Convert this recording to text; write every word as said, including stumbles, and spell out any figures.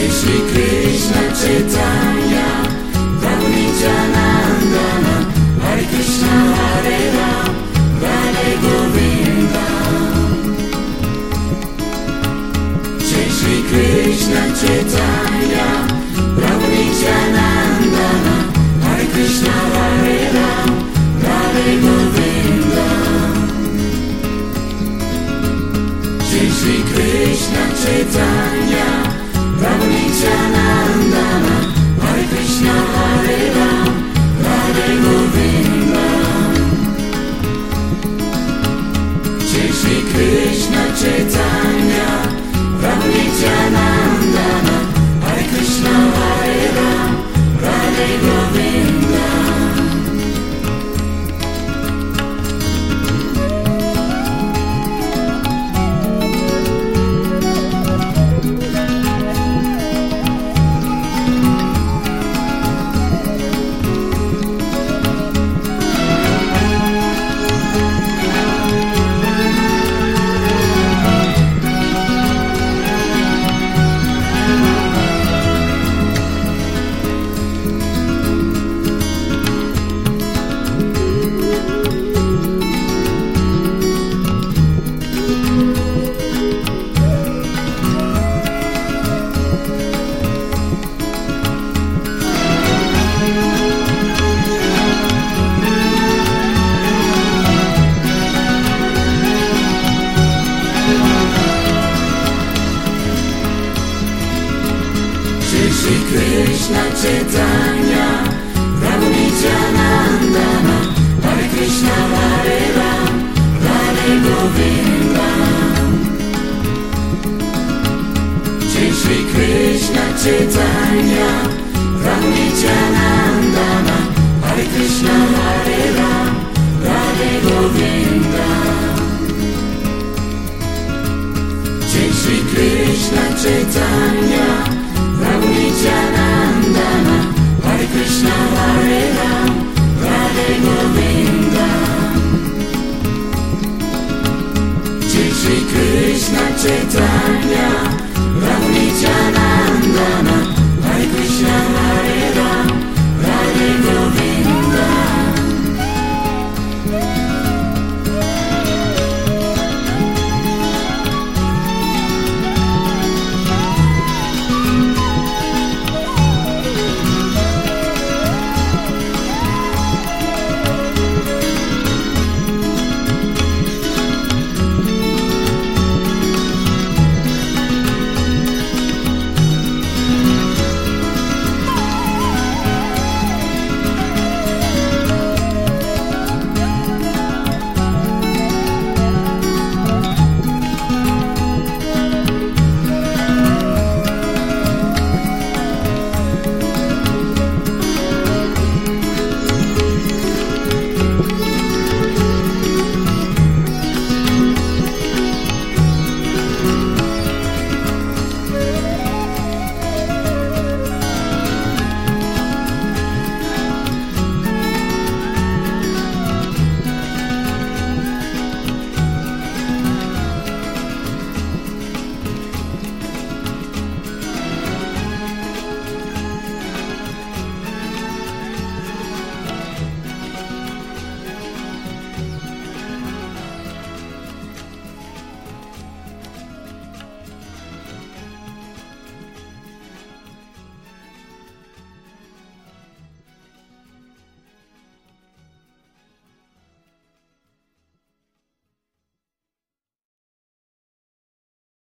Shri Krishna Chaitanya, Prabhu Nityananda, Hare Krishna Hare Ram, Radhe Govinda. Jai Shri Krishna Chaitanya, Prabhu Nityananda, Hare Krishna Hare Ram, Radhe Govinda. Jai Shri Krishna Chaitanya, Prabhu Nityananda, Hare Krishna Hare Ram, Radhe Govinda. Jai Shri Krishna Chaitanya, Prabhu Nityananda, Hare Krishna Hare Ram, Radhe Govinda. Shri Krishna Chaitanya, Prabhu Nityananda, Hare Krishna Hare Ram, Radhe Govinda. Jai Shri Krishna Chaitanya, Prabhu Nityananda, Hare Krishna Hare Ram, Radhe Govinda. Jai Shri Krishna Chaitanya,